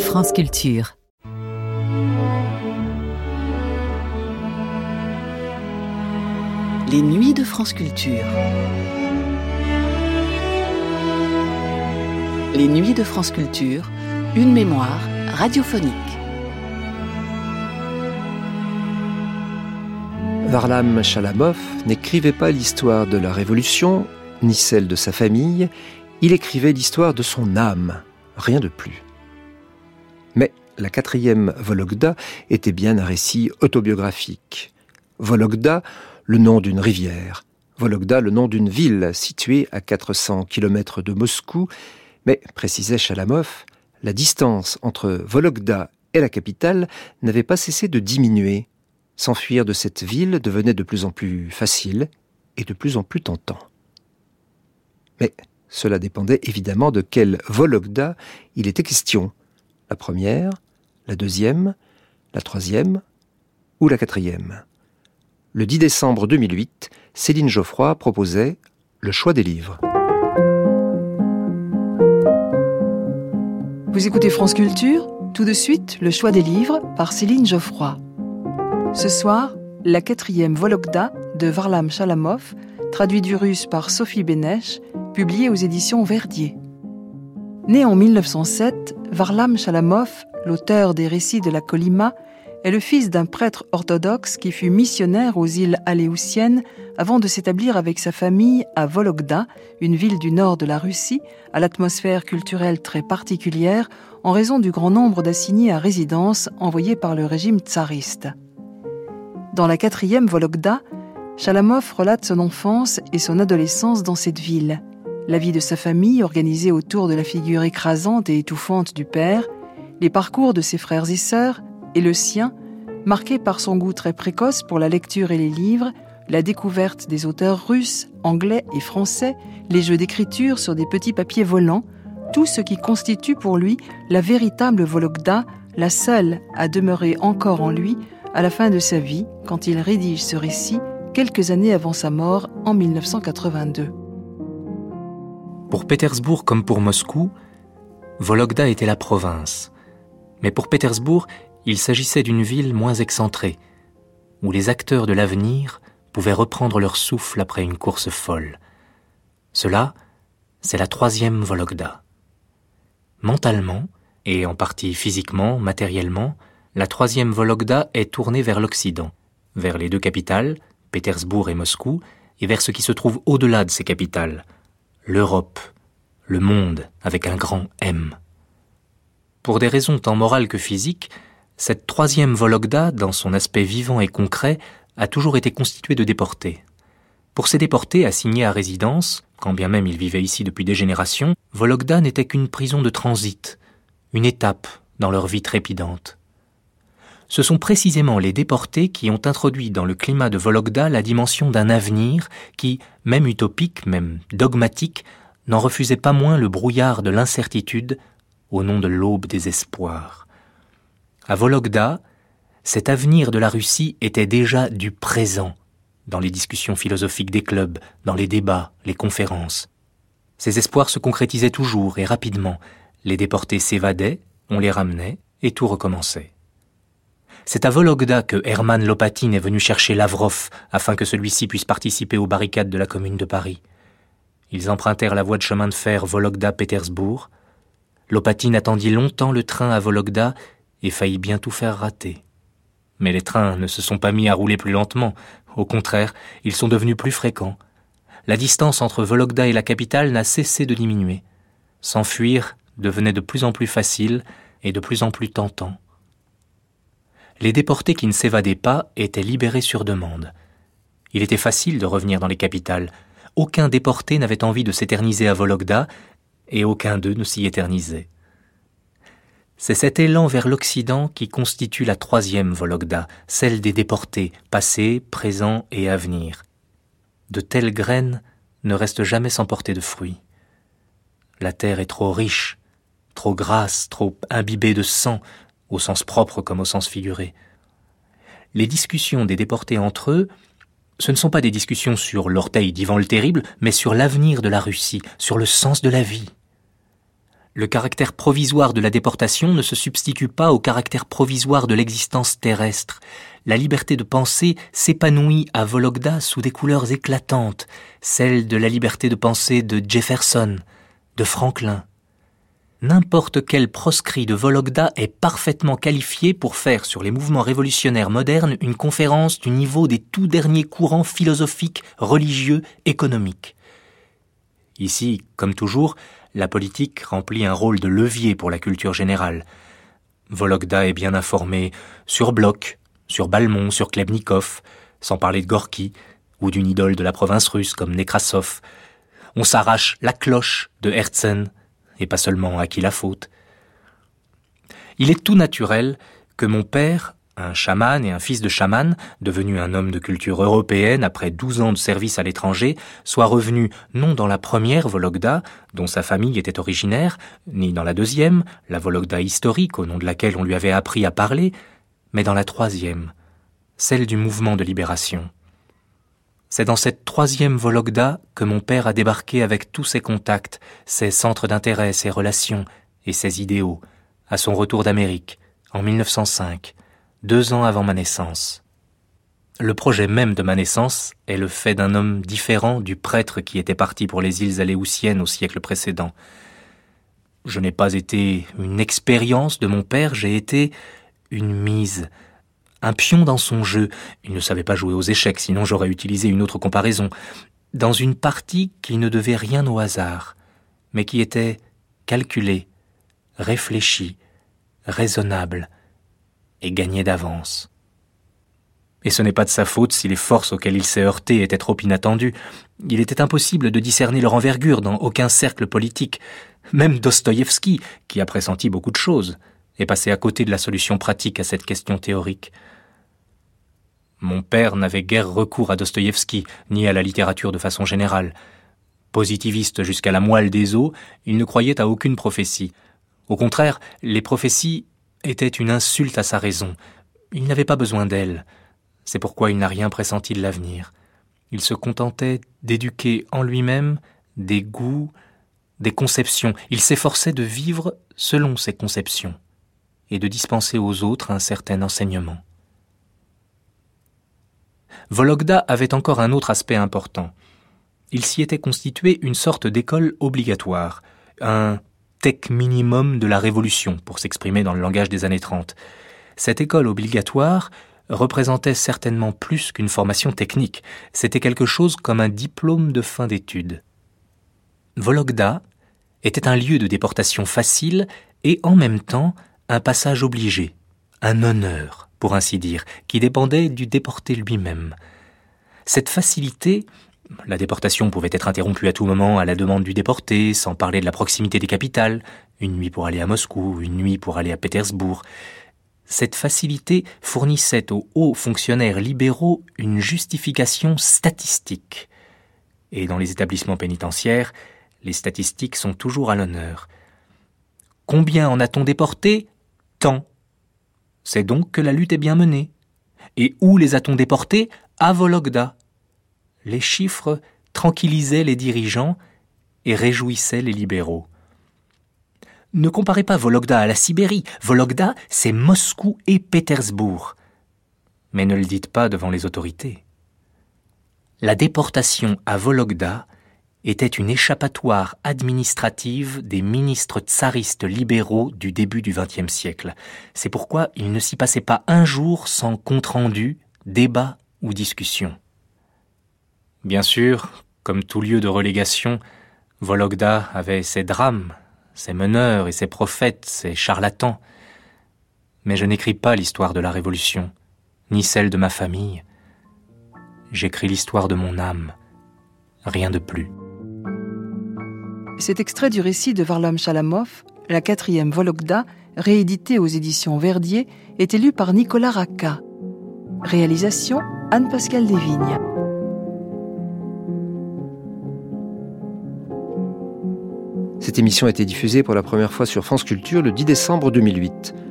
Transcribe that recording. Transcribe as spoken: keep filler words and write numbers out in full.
France Culture. Les nuits de France Culture. Les nuits de France Culture, une mémoire radiophonique. Varlam Chalamov n'écrivait pas l'histoire de la Révolution, ni celle de sa famille, il écrivait l'histoire de son âme, rien de plus. Mais la quatrième Vologda était bien un récit autobiographique. Vologda, le nom d'une rivière. Vologda, le nom d'une ville située à quatre cents kilomètres de Moscou. Mais, précisait Chalamov, la distance entre Vologda et la capitale n'avait pas cessé de diminuer. S'enfuir de cette ville devenait de plus en plus facile et de plus en plus tentant. Mais cela dépendait évidemment de quelle Vologda il était question. La première, la deuxième, la troisième ou la quatrième. Le dix décembre deux mille huit, Céline Geoffroy proposait le choix des livres. Vous écoutez France Culture, tout de suite, le choix des livres par Céline Geoffroy. Ce soir, la quatrième Vologda de Varlam Chalamov, traduit du russe par Sophie Bénèche, publié aux éditions Verdier. Né en mille neuf cent sept, Varlam Chalamov, l'auteur des récits de la Kolyma, est le fils d'un prêtre orthodoxe qui fut missionnaire aux îles Aléoutiennes avant de s'établir avec sa famille à Vologda, une ville du nord de la Russie, à l'atmosphère culturelle très particulière en raison du grand nombre d'assignés à résidence envoyés par le régime tsariste. Dans la quatrième Vologda, Chalamov relate son enfance et son adolescence dans cette ville, la vie de sa famille organisée autour de la figure écrasante et étouffante du père, les parcours de ses frères et sœurs, et le sien, marqué par son goût très précoce pour la lecture et les livres, la découverte des auteurs russes, anglais et français, les jeux d'écriture sur des petits papiers volants, tout ce qui constitue pour lui la véritable Vologda, la seule à demeurer encore en lui à la fin de sa vie, quand il rédige ce récit quelques années avant sa mort en mille neuf cent quatre-vingt-deux. Pour Pétersbourg comme pour Moscou, Vologda était la province. Mais pour Pétersbourg, il s'agissait d'une ville moins excentrée, où les acteurs de l'avenir pouvaient reprendre leur souffle après une course folle. Cela, c'est la troisième Vologda. Mentalement, et en partie physiquement, matériellement, la troisième Vologda est tournée vers l'Occident, vers les deux capitales, Pétersbourg et Moscou, et vers ce qui se trouve au-delà de ces capitales, l'Europe, le monde avec un grand M. Pour des raisons tant morales que physiques, cette troisième Vologda, dans son aspect vivant et concret, a toujours été constituée de déportés. Pour ces déportés assignés à résidence, quand bien même ils vivaient ici depuis des générations, Vologda n'était qu'une prison de transit, une étape dans leur vie trépidante. Ce sont précisément les déportés qui ont introduit dans le climat de Vologda la dimension d'un avenir qui, même utopique, même dogmatique, n'en refusait pas moins le brouillard de l'incertitude au nom de l'aube des espoirs. À Vologda, cet avenir de la Russie était déjà du présent, dans les discussions philosophiques des clubs, dans les débats, les conférences. Ces espoirs se concrétisaient toujours et rapidement. Les déportés s'évadaient, on les ramenait, et tout recommençait. C'est à Vologda que Hermann Lopatin est venu chercher Lavrov afin que celui-ci puisse participer aux barricades de la Commune de Paris. Ils empruntèrent la voie de chemin de fer Vologda-Pétersbourg. Lopatin attendit longtemps le train à Vologda et faillit bien tout faire rater. Mais les trains ne se sont pas mis à rouler plus lentement. Au contraire, ils sont devenus plus fréquents. La distance entre Vologda et la capitale n'a cessé de diminuer. S'enfuir devenait de plus en plus facile et de plus en plus tentant. Les déportés qui ne s'évadaient pas étaient libérés sur demande. Il était facile de revenir dans les capitales. Aucun déporté n'avait envie de s'éterniser à Vologda, et aucun d'eux ne s'y éternisait. C'est cet élan vers l'Occident qui constitue la troisième Vologda, celle des déportés, passés, présents et à venir. De telles graines ne restent jamais sans porter de fruits. La terre est trop riche, trop grasse, trop imbibée de sang, au sens propre comme au sens figuré. Les discussions des déportés entre eux, ce ne sont pas des discussions sur l'orteil d'Ivan le Terrible, mais sur l'avenir de la Russie, sur le sens de la vie. Le caractère provisoire de la déportation ne se substitue pas au caractère provisoire de l'existence terrestre. La liberté de penser s'épanouit à Vologda sous des couleurs éclatantes, celles de la liberté de penser de Jefferson, de Franklin. N'importe quel proscrit de Vologda est parfaitement qualifié pour faire sur les mouvements révolutionnaires modernes une conférence du niveau des tout derniers courants philosophiques, religieux, économiques. Ici, comme toujours, la politique remplit un rôle de levier pour la culture générale. Vologda est bien informé sur Bloch, sur Balmont, sur Klebnikov, sans parler de Gorky, ou d'une idole de la province russe comme Nekrasov. On s'arrache la cloche de Herzen, et pas seulement à qui la faute. Il est tout naturel que mon père, un chaman et un fils de chaman, devenu un homme de culture européenne après douze ans de service à l'étranger, soit revenu non dans la première Vologda, dont sa famille était originaire, ni dans la deuxième, la Vologda historique au nom de laquelle on lui avait appris à parler, mais dans la troisième, celle du mouvement de libération. C'est dans cette troisième Vologda que mon père a débarqué avec tous ses contacts, ses centres d'intérêt, ses relations et ses idéaux, à son retour d'Amérique, en mille neuf cent cinq, deux ans avant ma naissance. Le projet même de ma naissance est le fait d'un homme différent du prêtre qui était parti pour les îles Aléoutiennes au siècle précédent. Je n'ai pas été une expérience de mon père, j'ai été une mise, un pion dans son jeu. Il ne savait pas jouer aux échecs, sinon j'aurais utilisé une autre comparaison. Dans une partie qui ne devait rien au hasard, mais qui était calculée, réfléchie, raisonnable et gagnée d'avance. Et ce n'est pas de sa faute si les forces auxquelles il s'est heurté étaient trop inattendues. Il était impossible de discerner leur envergure dans aucun cercle politique. Même Dostoïevski, qui a pressenti beaucoup de choses, est passé à côté de la solution pratique à cette question théorique. Mon père n'avait guère recours à Dostoïevski, ni à la littérature de façon générale. Positiviste jusqu'à la moelle des os, il ne croyait à aucune prophétie. Au contraire, les prophéties étaient une insulte à sa raison. Il n'avait pas besoin d'elles. C'est pourquoi il n'a rien pressenti de l'avenir. Il se contentait d'éduquer en lui-même des goûts, des conceptions. Il s'efforçait de vivre selon ces conceptions et de dispenser aux autres un certain enseignement. Vologda avait encore un autre aspect important. Il s'y était constitué une sorte d'école obligatoire, un tech minimum de la Révolution, pour s'exprimer dans le langage des années trente. Cette école obligatoire représentait certainement plus qu'une formation technique. C'était quelque chose comme un diplôme de fin d'études. Vologda était un lieu de déportation facile et en même temps un passage obligé, un honneur, pour ainsi dire, qui dépendait du déporté lui-même. Cette facilité, la déportation pouvait être interrompue à tout moment à la demande du déporté, sans parler de la proximité des capitales, une nuit pour aller à Moscou, une nuit pour aller à Pétersbourg. Cette facilité fournissait aux hauts fonctionnaires libéraux une justification statistique. Et dans les établissements pénitentiaires, les statistiques sont toujours à l'honneur. Combien en a-t-on déporté ? Tant. C'est donc que la lutte est bien menée. Et où les a-t-on déportés ? À Vologda. Les chiffres tranquillisaient les dirigeants et réjouissaient les libéraux. Ne comparez pas Vologda à la Sibérie. Vologda, c'est Moscou et Pétersbourg. Mais ne le dites pas devant les autorités. La déportation à Vologda était une échappatoire administrative des ministres tsaristes libéraux du début du vingtième siècle. C'est pourquoi il ne s'y passait pas un jour sans compte-rendu, débat ou discussion. Bien sûr, comme tout lieu de relégation, Vologda avait ses drames, ses meneurs et ses prophètes, ses charlatans. Mais je n'écris pas l'histoire de la Révolution, ni celle de ma famille. J'écris l'histoire de mon âme, rien de plus. Cet extrait du récit de Varlam Chalamov, la quatrième Vologda, réédité aux éditions Verdier, était lu par Nicolas Racca. Réalisation Anne-Pascale Desvignes. Cette émission a été diffusée pour la première fois sur France Culture le dix décembre deux mille huit.